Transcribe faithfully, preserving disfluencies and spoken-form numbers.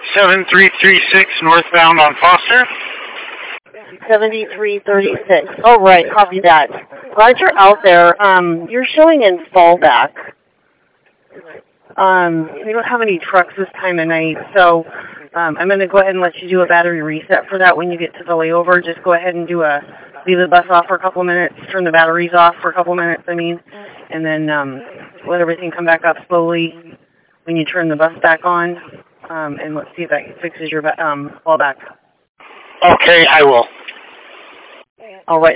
seven three three six northbound on Foster. seventy-three thirty-six. All right, copy that. Glad you're out there. Um, you're showing in fallback. Um, we don't have any trucks this time of night, so um, I'm going to go ahead and let you do a battery reset for that when you get to the layover. Just go ahead and do a leave the bus off for a couple minutes, turn the batteries off for a couple minutes, I mean, and then um, let everything come back up slowly when you turn the bus back on, um, and let's see if that fixes your um, fallback. Okay, I will. All right.